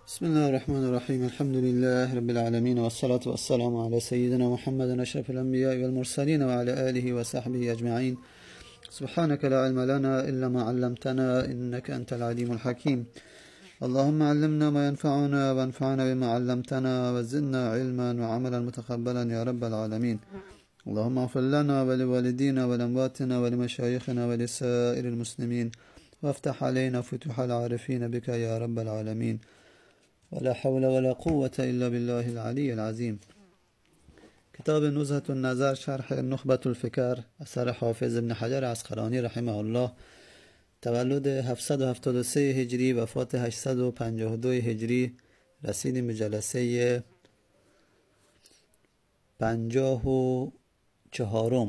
بسم الله الرحمن الرحيم الحمد لله رب العالمين والصلاة والسلام على سيدنا محمد أشرف الأنبياء والمرسلين وعلى آله وصحبه أجمعين. سبحانك لا علم لنا إلا ما علمتنا إنك أنت العليم الحكيم. اللهم علمنا ما ينفعنا وانفعنا بما علمتنا وزدنا علما وعملا متقبلا يا رب العالمين. اللهم اغفر لنا ولوالدينا ولأمواتنا ولمشايخنا ولسائر المسلمين وافتح علينا فتوح العارفين بك يا رب العالمين. ولا حول ولا قوة إلا بالله العلي العظيم. کتاب نزهة النظر شرح نخبة الفکر اثر حافظ ابن حجر عسقلانی رحمه الله. تولد 773 هجری، وفات 852 هجری. رسیدیم به جلسه 54.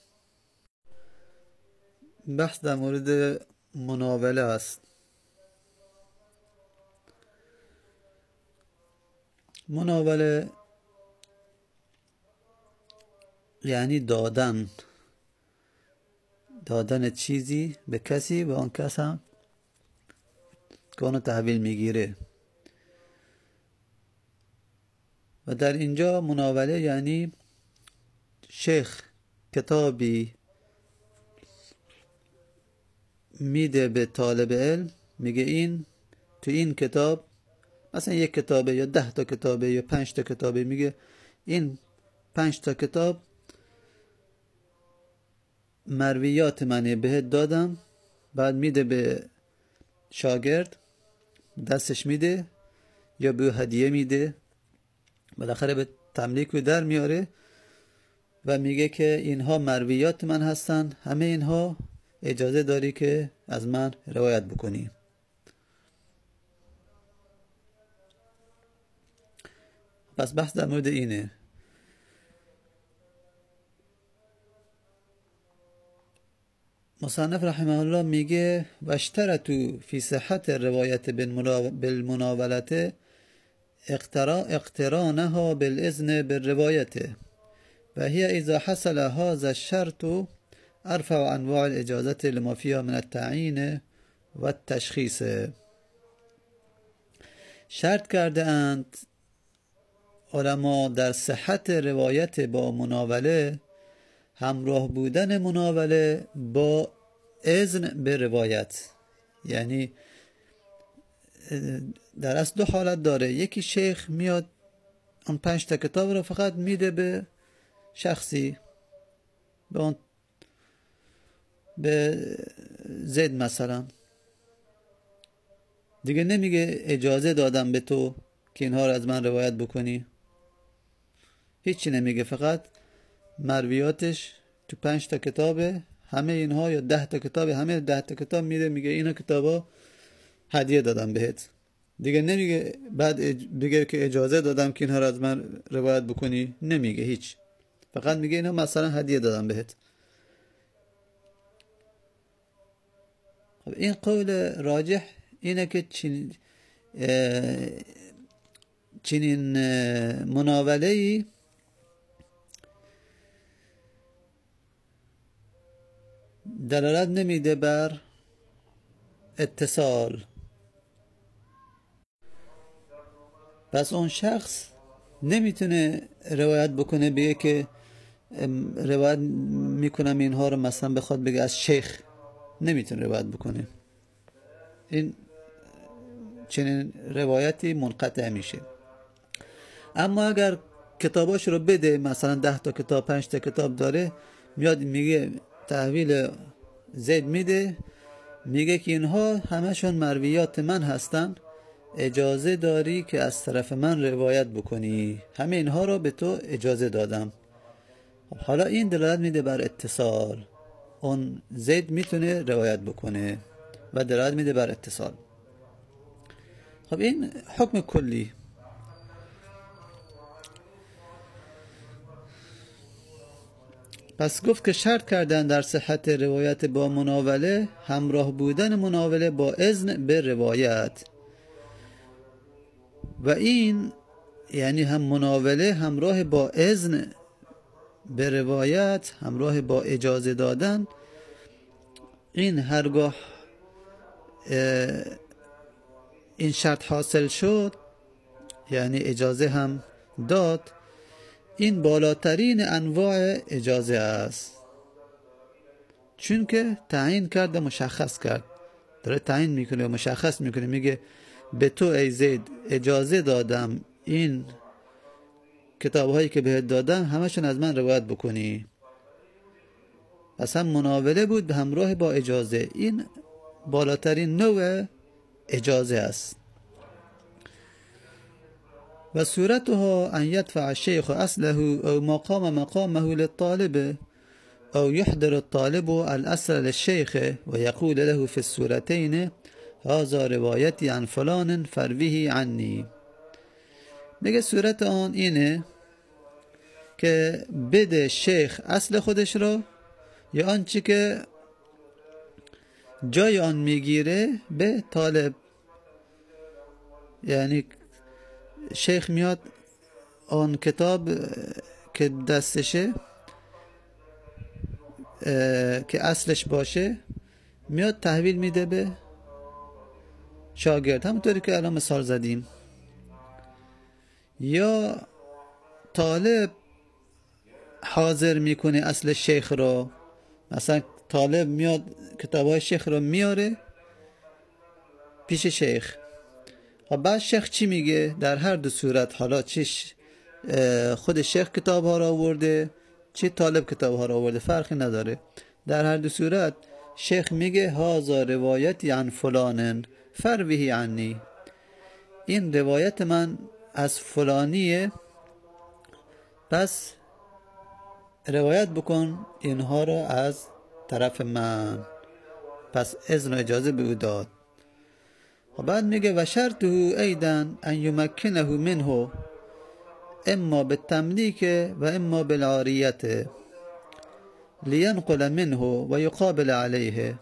بحث در مورد مناوله است. مناوله یعنی دادن چیزی به کسی و آن کس هم که آنو تحویل میگیره. و در اینجا مناوله یعنی شیخ کتابی میده به طالب علم، میگه این تو این کتاب مثلا یک کتابه یا 10 تا کتابه یا 5 تا کتابه، میگه این 5 تا کتاب مرویات منه بهت دادم. بعد میده به شاگرد، دستش میده یا به هدیه میده، بالاخره به تملیک رو در میاره و میگه که اینها مرویات من هستن، همه اینها اجازه داری که از من روایت بکنی. پس بحث در مورد اینه. مصنف رحمه الله میگه و اشترطوا فی صحت روایت بالمناولت اقترانها بالاذن بالروایت و هي اذا حصل هذا الشرط ارفع انواع الاجازه لما فيها من التعیین و التشخیص. شرط کرده اند علما در صحت روایت با مناوله همراه بودن مناوله با اذن به روایت. یعنی در اصل 2 حالت داره. یکی شیخ میاد اون 5 تا کتاب رو فقط میده به شخصی، به زید مثلا، دیگه نمیگه اجازه دادم به تو که اینها رو از من روایت بکنی، هیچی نمیگه، فقط مرویاتش تو 5 تا کتابه، همه اینها یا 10 تا کتابه، همه 10 تا کتاب میده، میگه اینا کتابا هدیه دادم بهت. دیگه نمیگه بعد دیگه که اجازه دادم که اینها رو از من روایت بکنی، نمیگه هیچ، فقط میگه اینا مثلا هدیه دادم بهت. خب این قول راجح اینه که چنین مناوله‌ای دلالت نمیده بر اتصال. پس اون شخص نمیتونه روایت بکنه، بگه که روایت میکنم اینها رو، مثلا بخواد بگه از شیخ، نمیتونه روایت بکنه. این چنین روایتی منقطع میشه. اما اگر کتاباش رو بده، مثلا 10 تا کتاب 5 تا کتاب داره، میاد میگه تحویل زید میده، میگه که اینها همشون مرویات من هستن، اجازه داری که از طرف من روایت بکنی، همه اینها رو به تو اجازه دادم. حالا این دلالت میده بر اتصال، اون زید میتونه روایت بکنه و دلالت میده بر اتصال. خب این حکم کلی. پس گفت که شرط کردن در صحت روایت با مناوله همراه بودن مناوله با اذن به روایت. و این یعنی هم مناوله همراه با اذن به روایت، همراه با اجازه دادن. این هرگاه این شرط حاصل شد، یعنی اجازه هم داد، این بالاترین انواع اجازه است، چون که تعیین کرده، مشخص کرد، داره تعیین میکنه و مشخص میکنه، میگه به تو ای زید اجازه دادم این کتاب هایی که بهت دادم همشون از من روایت بکنی. پس هم مناوله بود به همراه با اجازه، این بالاترین نوع اجازه است. و صورتها ان يدفع الشيخ اصله او مقامه للطالب او يحضر الطالب الاصل للشيخ ويقول له في الصورتين هذا روایتی عن فلان فرویه عنی. میگه صورت آن اینه که بده شیخ اصل خودش رو، یا آنچه که جای آن میگیره به طالب. یعنی شیخ میاد آن کتاب که دستشه که اصلش باشه میاد تحویل میده به شاگرد، همونطوری که الان مثال زدیم. یا طالب حاضر میکنه اصل شیخ رو، مثلا طالب میاد کتابای شیخ رو میاره پیش شیخ، و بعد شیخ چی میگه؟ در هر دو صورت، حالا چه خود شیخ کتاب ها رو آورده چه طالب کتاب ها رو آورده، فرقی نداره، در هر دو صورت شیخ میگه هازا روایتی عن فلانن فرویه عنی، این روایت من از فلانیه، پس روایت بکن اینها رو از طرف من. پس اذن و اجازه به او داد. و بعد میگه و شرطه ایضا ان یمکنه منه اما بالتملیک و اما بالعاریت لینقل منه و یقابل علیه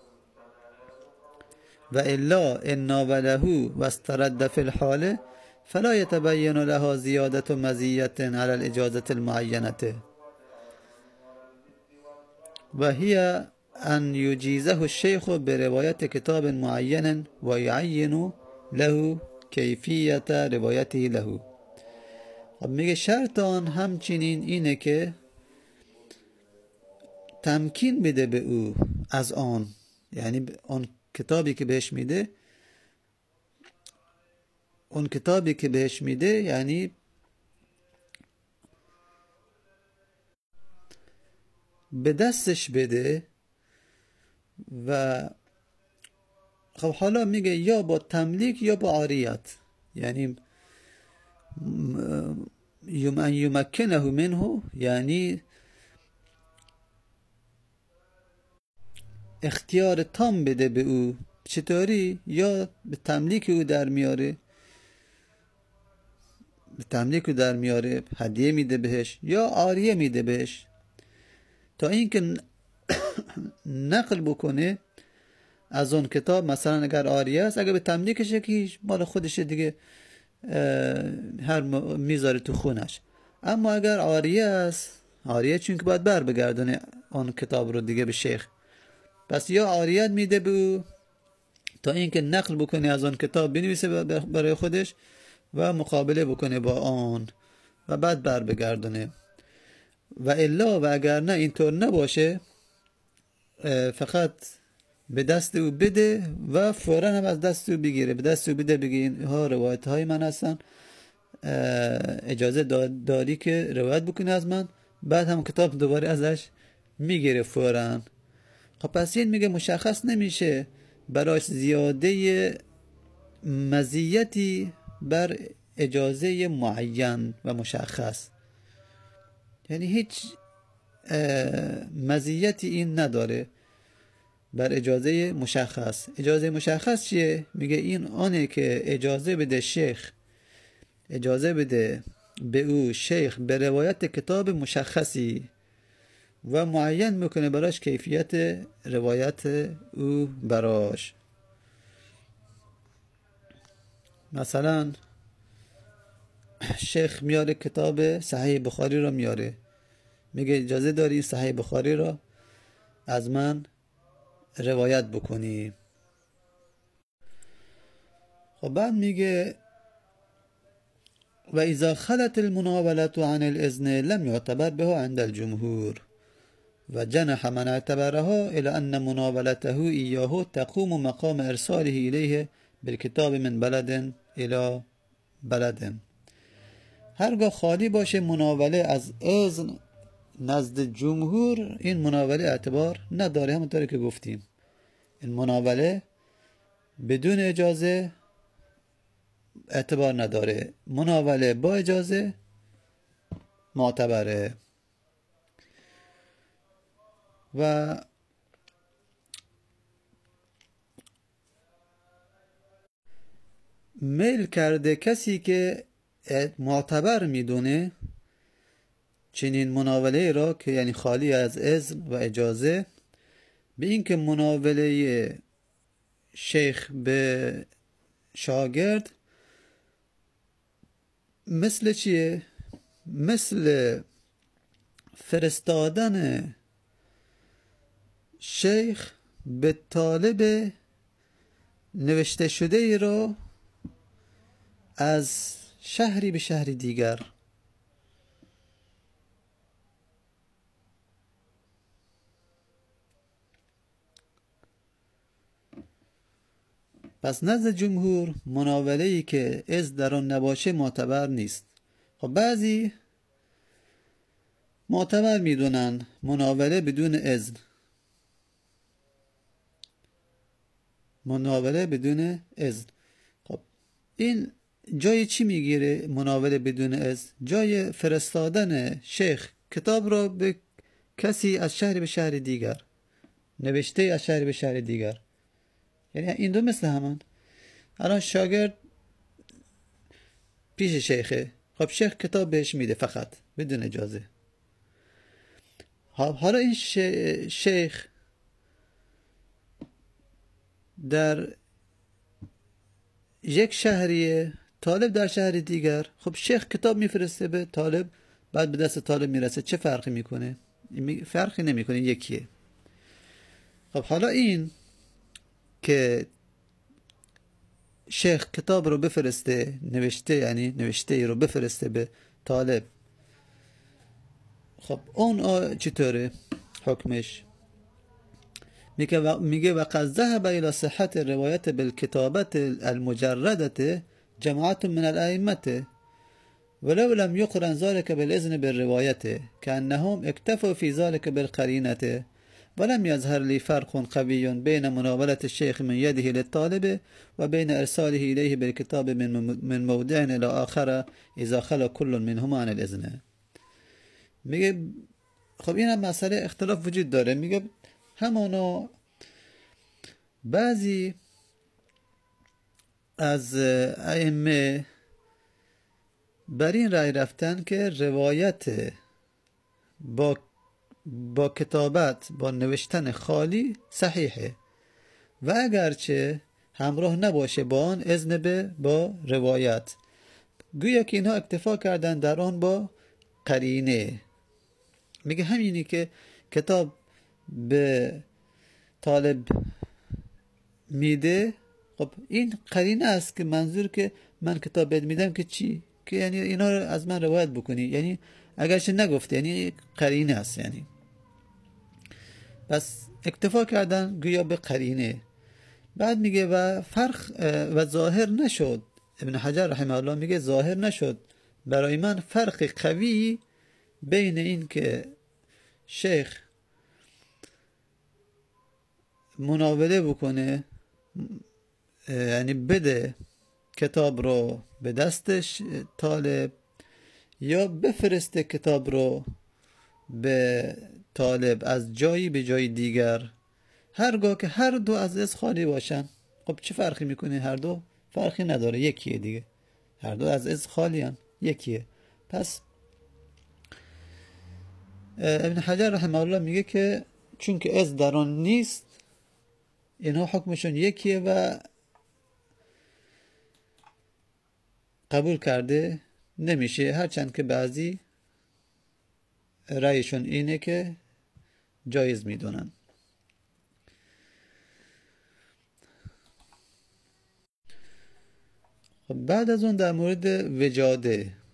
و الا ان ناوله و استرد فی الحال فلا يتبين لها زیادة مزیة على الاجازة المعینة و هي ان یجیزه الشیخ بروایت کتاب معین و یعین له کیفیت روایته له. خب میگه شرط آن همچنین اینه که تمکین بده به او از آن، یعنی اون کتابی که بهش میده، اون کتابی که بهش میده یعنی به دستش بده. و خب حالا میگه یا با تملیک یا با عاریت، یعنی یمکنه منه، یعنی اختیار تام بده به او. چطوری؟ یا به تملیک او در میاره، به تملیک او در میاره، هدیه میده بهش، یا عاریه میده بهش، تا اینکه نقل بکنه از اون کتاب. مثلا اگر عاریه است، اگر به تملیکشه که مال خودشه دیگه، هر میذاره تو خونش. اما اگر عاریه است، عاریه چون که باید بر بگردونه اون کتاب رو دیگه به شیخ، پس یا عاریت میده به او تا اینکه نقل بکنه از اون کتاب، بنویسه برای خودش و مقابله بکنه با آن و بعد بر بگردونه. و الا و اگر نه اینطور نباشه، فقط به دست او بده و فوراً هم از دست او بگیره، به دست او بده، بگه اینها روایت های من هستن، اجازه داری که روایت بکنه از من. بعد هم کتاب دوباره ازش میگیره فوراً. خب پس این میگه مشخص نمیشه براش زیاده مزیتی بر اجازه معین و مشخص، یعنی هیچ مزیتی این نداره بر اجازه مشخص. اجازه مشخص چیه؟ میگه این آنه که اجازه بده شیخ، اجازه بده به او شیخ به روایت کتاب مشخصی و معین میکنه براش کیفیت روایت او براش. مثلا شیخ میاره کتاب صحیح بخاری رو میاره، میگه اجازه داری صحیح بخاری رو از من روایت بکنی. خب بعد میگه و اذا خلت المناولة عن الاذن لم يعتبر به عند الجمهور و جنح من اعتبرها الى ان مناولته اياه تقوم مقام ارساله الیه بالکتاب من بلد الى بلد. هرگاه خالی باشه مناوله از اذن نزد جمهور، این مناوله اعتبار نداره. همونطوری که گفتیم این مناوله بدون اجازه اعتبار نداره، مناوله با اجازه معتبره. و میل کرده کسی که معتبر میدونه چنین مناوله را که یعنی خالی از اذن و اجازه، به این که مناوله شیخ به شاگرد مثل چیه؟ مثل فرستادن شیخ به طالب نوشته شده ای را از شهری به شهر دیگر. پس نزد جمهور مناوله ای که اذن در آن نباشه معتبر نیست. خب بعضی معتبر میدونن مناوله بدون اذن، مناوله بدون اذن. خب این جای چی میگیره مناوله بدون اذن؟ جای فرستادن شیخ کتاب را به کسی از شهر به شهر دیگر، نوشته از شهر به شهر دیگر. یعنی این دو مثل همان. الان شاگرد پیش شیخه، خب شیخ کتاب بهش میده فقط بدون اجازه. حالا این شیخ در یک شهریه، طالب در شهر دیگر. خب شیخ کتاب میفرسته به طالب، بعد به دست طالب میرسه، چه فرقی میکنه؟ فرقی نمیکنه، یکیه. خب حالا این که شیخ کتاب رو بفرسته، نوشته یعنی نوشته رو بفرسته به طالب، خب اون چطوره حکمش؟ میگه وقد ذهب الى صحت روایت بالکتابت المجردة جماعت من الائمه ولو لم يقرن ذلك بالاذن بالروايه كانهم اكتفوا في ذلك بالقرينه ولم يظهر لي فرق قوي بين مناولة الشيخ من يده للطالب وبين إرساله إليه بالكتاب من موضع إلى آخر إذا خلا كل منهما عن الإذن. میگه خب این هم مسئله اختلاف وجود داره. میگه همانا بعضی از ائمه بر این رأی رفتن که روایت با کتابت، با نوشتن خالی صحیحه و اگرچه همراه نباشه با آن اذن با روایت. گویا که اینها اکتفا کردن در آن با قرینه. میگه همینی که کتاب به طالب میده، خب این قرینه است که منظور که من کتاب بهت میدم که چی؟ که یعنی اینا رو از من روایت بکنی. یعنی اگرچه نگفته، یعنی قرینه است. یعنی پس اکتفا کردن گویا به قرینه. بعد میگه و فرق و ظاهر نشد، ابن حجر رحمه الله میگه ظاهر نشد برای من فرق قوی بین این که شیخ مناوله بکنه، یعنی بده کتاب رو به دستش طالب، یا بفرسته کتاب رو به طالب از جایی به جای دیگر، هرگاه که هر دو از اذن خالی باشن. خب چه فرقی میکنه؟ هر دو فرقی نداره، یکیه دیگه، هر دو از اذن خالی هن، یکیه. پس ابن حجر رحمه الله میگه که چون که اذن در آن نیست، اینها حکمشون یکیه و قبول کرده نمیشه، هرچند که بعضی رأیشون اینه که جایز میدونن. خب بعد از اون در مورد وجاده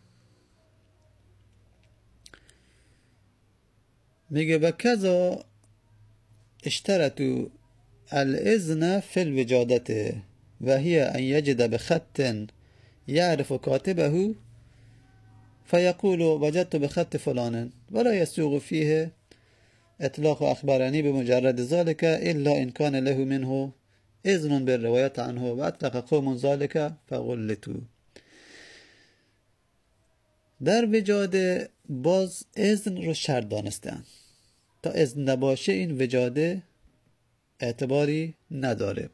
میگه و کذا اشترطوا الاذن فی الوجادت و هی ان یجد بخط یعرف کاتبه فیقول وجدت بخط فلان ولا يسوغ فيه اطلاق اخبرني بمجرد ذلك الا ان كان له منه اذن بالرواية عنه و اطلق قوم ذلك فغلتوا. در وجاده باز اذن رو شرط دانستن، تا اذن نباشه این وجاده اعتباری نداره.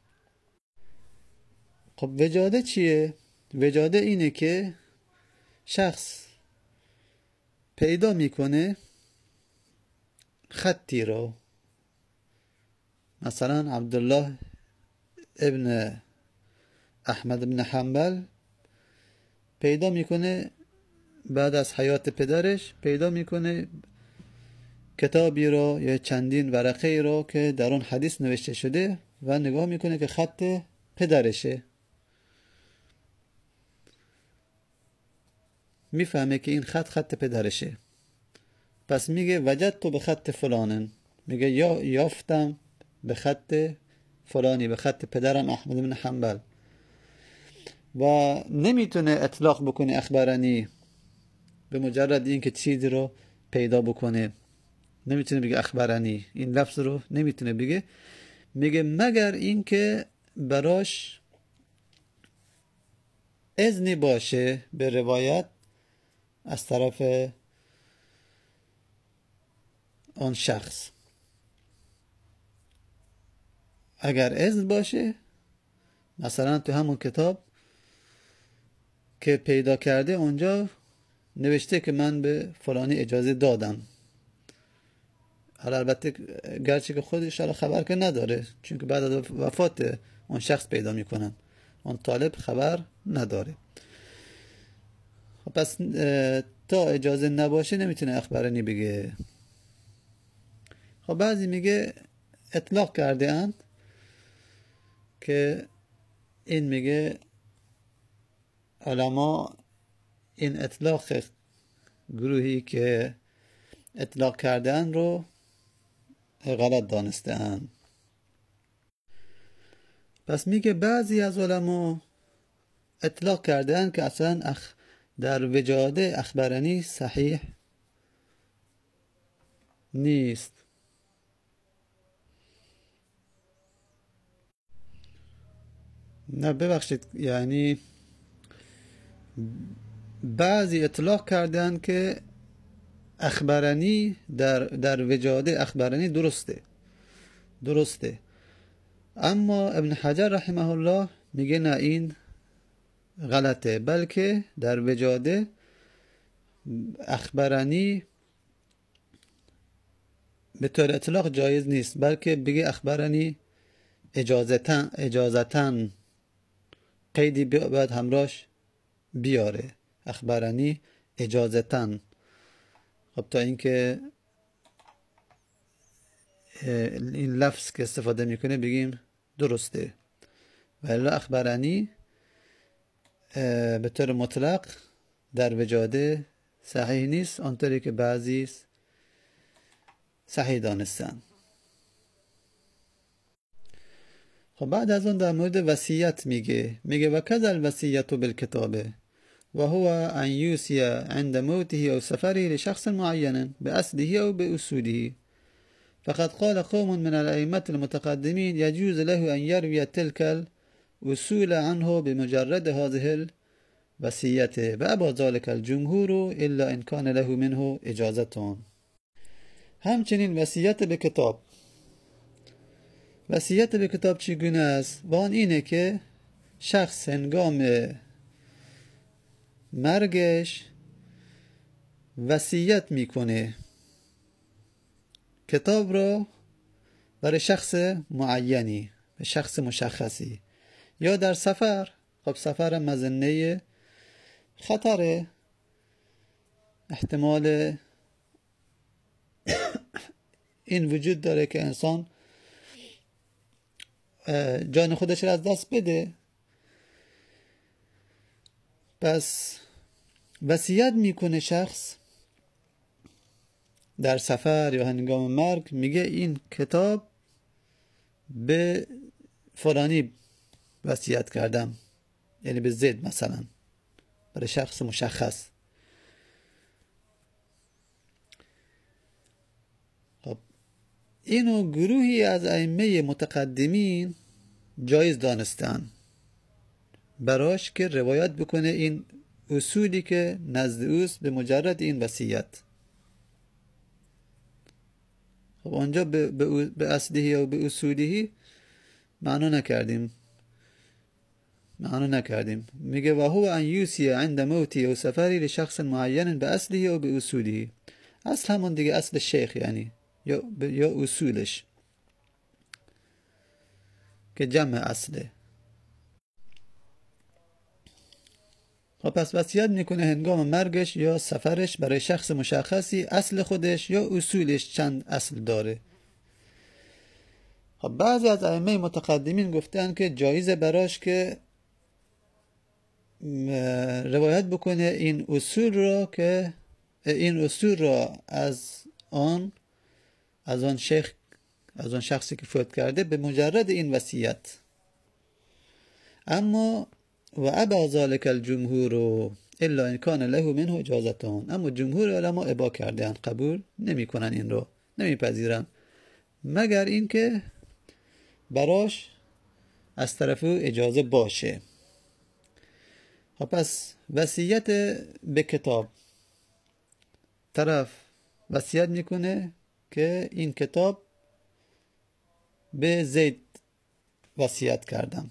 خب وجاده چیه؟ وجاده اینه که شخص پیدا میکنه خطی رو، مثلا عبدالله ابن احمد ابن حنبل پیدا میکنه بعد از حیات پدرش، پیدا میکنه کتابی رو یا چندین ورقه رو که در اون حدیث نوشته شده و نگاه میکنه که خط پدرشه، میفهمه که این خط پدرشه، پس میگه وجدت به خط فلانن، میگه یافتم به خط فلانی، به خط پدرم احمد بن حنبل. و نمیتونه اطلاق بکنه اخبرنی به مجرد این که چیزی رو پیدا بکنه، نمیتونه بگه اخبرنی، این لفظ رو نمیتونه بگه، میگه مگر این که براش اذنی باشه به روایت از طرف آن شخص. اگر اذن باشه، مثلا تو همون کتاب که پیدا کرده اونجا نوشته که من به فلانی اجازه دادم، حالا البته گرچه که خودش خبر که نداره، چون که بعد از وفات اون شخص پیدا میکنن، اون طالب خبر نداره. خب پس تا اجازه نباشه نمیتونه اخبرنی بگه. خب بعضی میگه اطلاق کرده اند که این میگه علما این اطلاق گروهی که اطلاق کرده اند رو غلط دانسته اند. پس میگه بعضی از علما اطلاق کرده اند که اصلا در وجاده اخبرنی صحیح نیست. نه ببخشید، یعنی بعضی اطلاق کردن که اخبرنی در وجاده اخبرنی درسته، اما ابن حجر رحمه الله میگه نه این غلطه، بلکه در وجاده اخبرنی به طور اطلاق جایز نیست، بلکه بگه اخبرنی اجازتن قیدی باید همراش بیاره، اخبرنی اجازتن. خب تا اینکه این لفظ که استفاده میکنه بگیم درسته، ولی اخبرنی به طور مطلق در وجاده صحیح نیست، آنطوری که بعضی صحیح دانستن. خب بعد از اون در مورد وصیت میگه و کذا الوصیت بالکتابه و هو ان یوصی عند موته او سفره لشخص معین باصله او باصوله، فقد قال قوم من الائمة المتقدمين يجوز له ان يروي تلك الوصول عنه بمجرد هذه الوصية وابى ذلك الجمهور الا ان كان له منه اجازة. همچنین وصیت به کتاب. وصیت به کتاب چگونه است؟ و آن اینه که شخص هنگام مرگش وصیت میکنه کتاب رو برای شخص معینی، به شخص مشخصی، یا در سفر. خب سفر مظنه خطره، احتمال این وجود داره که انسان جان خودش را از دست بده، پس وصیت میکنه شخص در سفر یا هنگام مرگ میگه این کتاب به فلانی وصیت کردم، یعنی به زید مثلا، برای شخص مشخص. خب اینو گروهی از ائمه متقدمین جایز دانستن براش که روایت بکنه این اصولی که نزد اوست به مجرد این وصیت. خب آنجا به اصلیه و به اصولیه معنا نکردیم. میگه و هو ان یوسی عند موتی و سفری لشخص معین به اصلیه و به اصولیه. اصل همون دیگه، اصل شیخ یعنی یا اصولش که جمع اصله. خب پس وصیت میکنه هنگام مرگش یا سفرش برای شخص مشخصی، اصل خودش یا اصولش چند اصل داره. خب بعضی از ائمه متقدمین گفتن که جایزه براش که روایت بکنه این اصول را از آن شخصی که فوت کرده به مجرد این وصیت. اما و ابا ذلك الجمهور الا ان كان له منه اجازتان. اما جمهور علما ابا کردن، قبول نمی کنن، این رو نمیپذیرن مگر اینکه براش از طرف او اجازه باشه. خب پس وصیت به کتاب، طرف وصیت میکنه که این کتاب به زید وصیت کردم.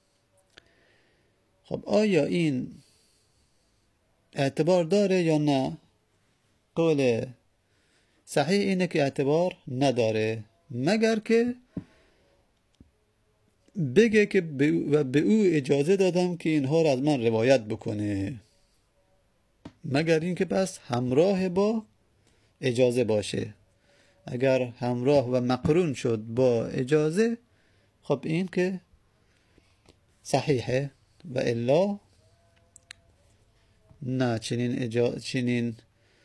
خب آیا این اعتبار داره یا نه؟ قول صحیح اینه که اعتبار نداره، مگر که بگه که به او اجازه دادم که اینها را از من روایت بکنه، مگر اینکه پس همراه با اجازه باشه. اگر همراه و مقرون شد با اجازه، خب این که صحیحه، و الا نه، چنین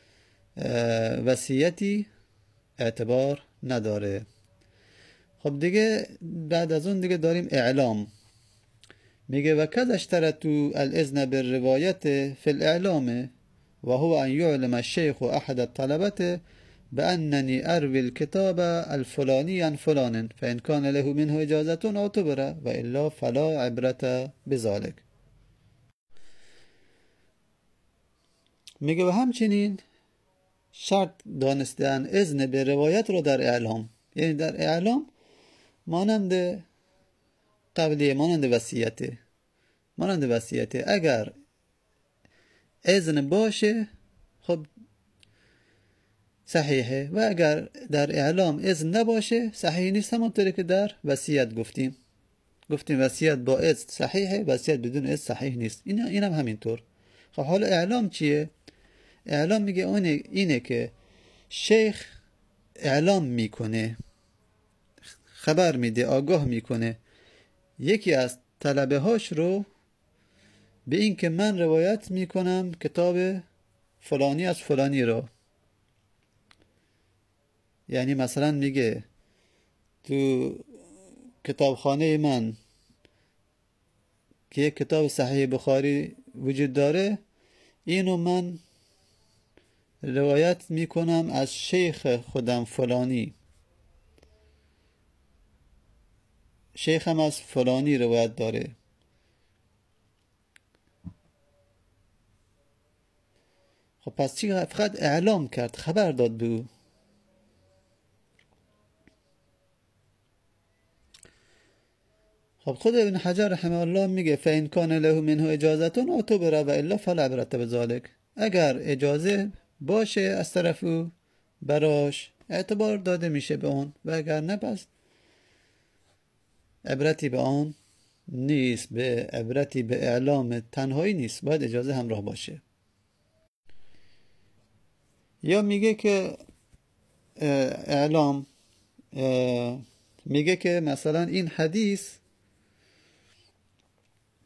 وصیتی اعتبار نداره. خب دیگه بعد از اون دیگه داریم اعلام. میگه و کذا اشترطوا الاذن بالروایت فی الاعلام و هو ان یعلم الشیخ احد الطلبه باننی اروی الكتاب الفلانی عن فلان فان کان له منه اجازه اعتبر و الا فلا عبرت بذلك. میگه و همچنین شرط دانستن اذن به روایت رو در اعلام، یعنی در اعلام مانند قبلیه، مانند وصیته اگر اذن باشه خب صحیحه، و اگر در اعلام اذن نباشه صحیح نیست. همونطوری که در وصیت گفتیم وصیت با اذن صحیحه، وصیت بدون اذن صحیح نیست. اینم همینطور. خب حالا اعلام چیه؟ اعلام میگه اینه که شیخ اعلام میکنه، خبر میده، آگاه میکنه یکی از طلبه هاش رو به این که من روایت میکنم کتاب فلانی از فلانی رو. یعنی مثلا میگه تو کتابخانه من که یک کتاب صحیح بخاری وجود داره، اینو من روایت میکنم از شیخ خودم فلانی، شیخم از فلانی روایت داره. خب پس چی؟ فقط اعلام کرد، خبر داد به او. خب خود ابن حجر رحمه الله میگه فإن کان له منه اجازه اعتبر و الا فلا عبرت بذلك. اگر اجازه باشه از طرف او براش اعتبار داده میشه به اون، و اگر نه پس عبرتی به آن نیست. به عبرتی به اعلام تنهایی نیست، باید اجازه همراه باشه. یا میگه که اعلام میگه که مثلا این حدیث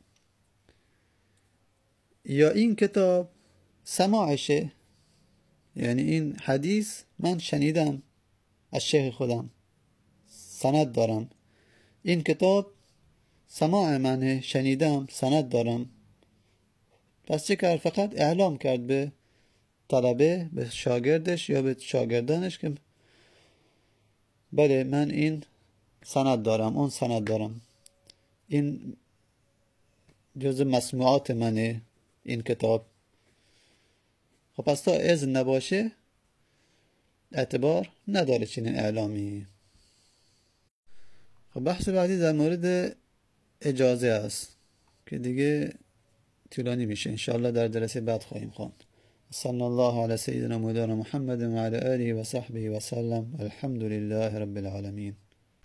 یا این کتاب سماعشه، یعنی این حدیث من شنیدم از شیخ خودم، سند دارم. این کتاب سماع منه، شنیدم، سند دارم. پس چه کرد؟ فقط اعلام کرد به طلبه، به شاگردش یا به شاگردانش که بله من این سند دارم، اون سند دارم، این جز مسموعات منه این کتاب. خب پس تا اذن نباشه اعتبار نداره چنین اعلامی. خب بحث بعدی در مورد اجازه است که دیگه طولانی میشه، انشاءالله در جلسه بعد خواهیم خواند. صلی الله علی سیدنا مولانا محمد و علی آله و صحبه و سلم. الحمد لله رب العالمین.